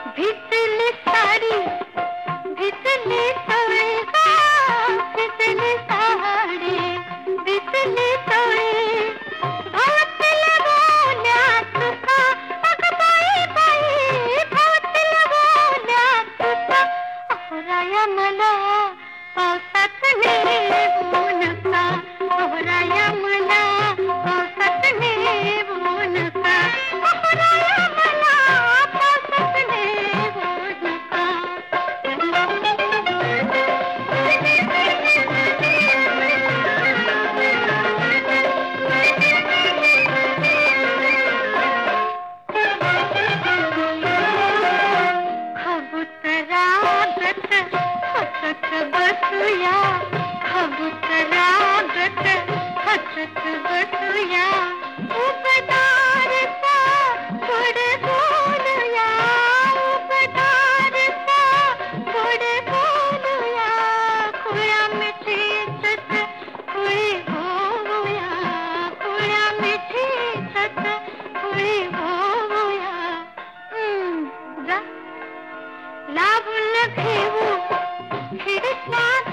भिजली साडी भिजली तोळेगा भिजली साडी भिजली तोळे भावातील बोल्या तुका अग बाई बाई भावातील बोल्या तुका अहोराया मला पावसात नेऊ नका अहोराया मला पावसात नेऊ नका अहोराया मला पावसात नेऊ नका खबुतरागत हसत बसूया खबुतरागत हसत बसूया उबदारचा गोड बोलूया उबदारचा गोड बोलूया खुळ्या मिठीतच खुळी होऊया खुळ्या मिठीतच खुळी होऊया जा लावून घेऊ खिडक्यात